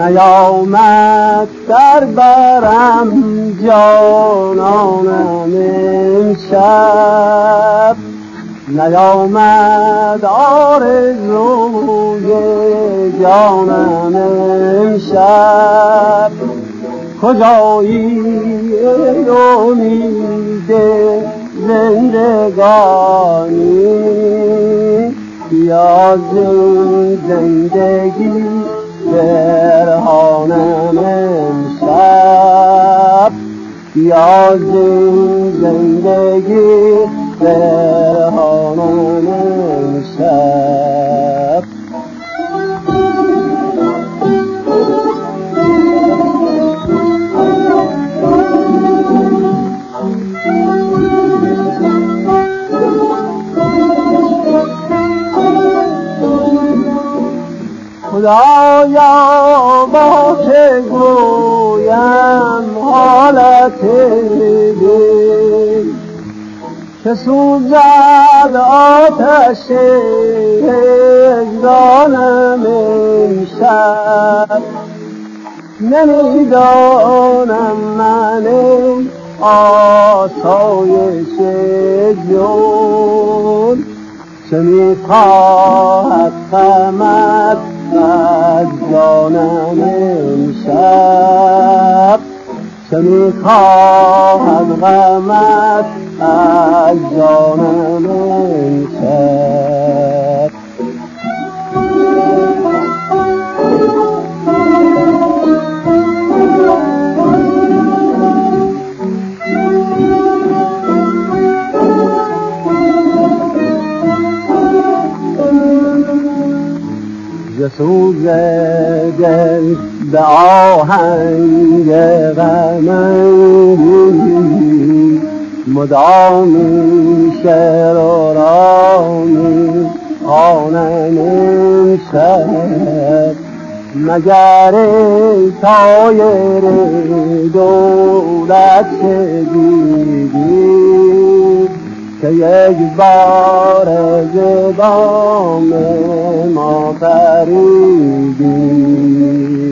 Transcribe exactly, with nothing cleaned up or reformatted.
نیامد در برم جانانم امشب، نیامد آرزوی جانم امشب. کجایی ای امید زندگانی، بیا زندگی برهانم امشب، بیا زندگی برهانم امشب. خدایا با چه گویم حالت دل، که سوزد آتش وجدانم امشب. نمیدانم من آسایش جون، چه میخواهد غمت از جانم امشب، چه میخواهد غمت از جانم امشب. ز سوز دل به آهنگ غم‌انگیز، مدامی شعر و رامی خوانم امشب. مگر ای طایر دولت دیدی، که یک بار ز بام ما پریدی.